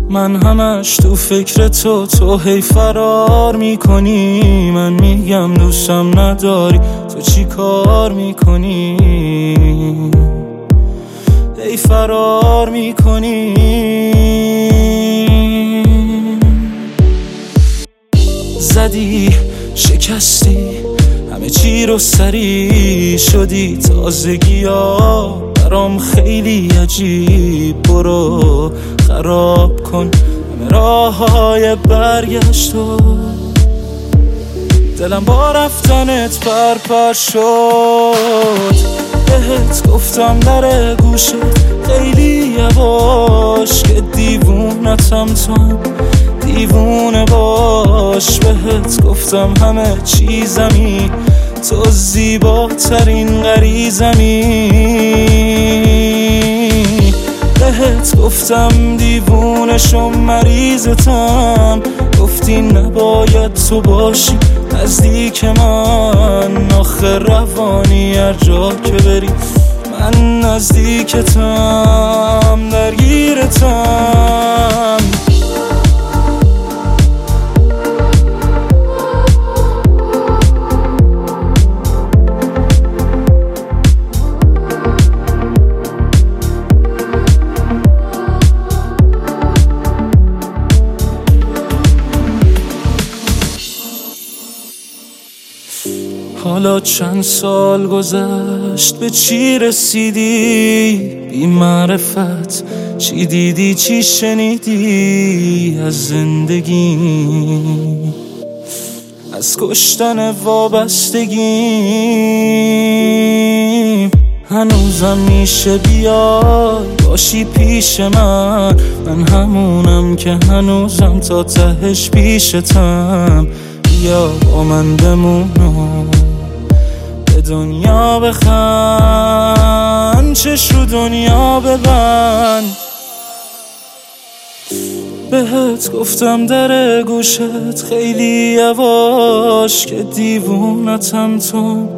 من همش تو فکر تو هی فرار میکنی. من میگم دوستم نداری، تو چی کار میکنی؟ هی فرار میکنی. زدی شکستی همه چی رو سری شدی. تازگی ها برام خیلی عجیب، برو خراب کن همه راه های برگشتو. دلم با رفتنت پرپر شد. بهت گفتم در گوشت خیلی یواش که دیوونتم تو، دیوونه باش. بهت گفتم همه چیزمی، تو زیباترین غریزمی. بهت گفتم دیوونشم مریضتم، گفتی نباید تو باشی نزدیک من. آخه روانی هر جا که بری من نزدیکتم، درگیرتم. حالا چند سال گذشت، به چی رسیدی؟ بی معرفت چی دیدی چی شنیدی از زندگی؟ از کشتن وابستگی هنوزم میشه بیای باشی پیش من. من همونم که هنوزم تا تهش پیشتم. بیا با من بمونم، به دنیا بخند، چش رو دنیا ببند. بهت گفتم در گوشت خیلی یواش که دیوونتم تو.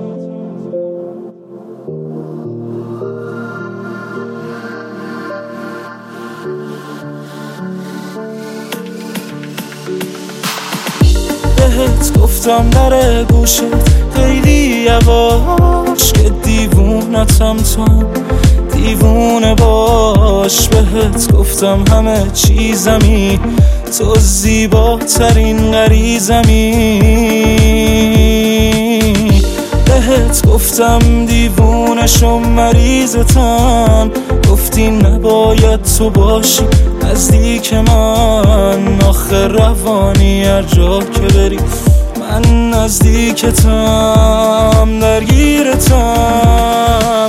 بهت گفتم در گوشت خیلی یواش که دیوونتم تو، دیوونه باش. بهت گفتم همه چیزمی، تو زیباترین غریزمی. بهت گفتم دیوونشم مریضتم، گفتی نباید تو باشی نزدیک من. آخه روانی هر جا که بری من نزدیکتم، درگیرتم.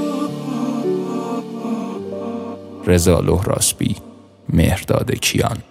رضا لهراسبی، مهرداد کیان.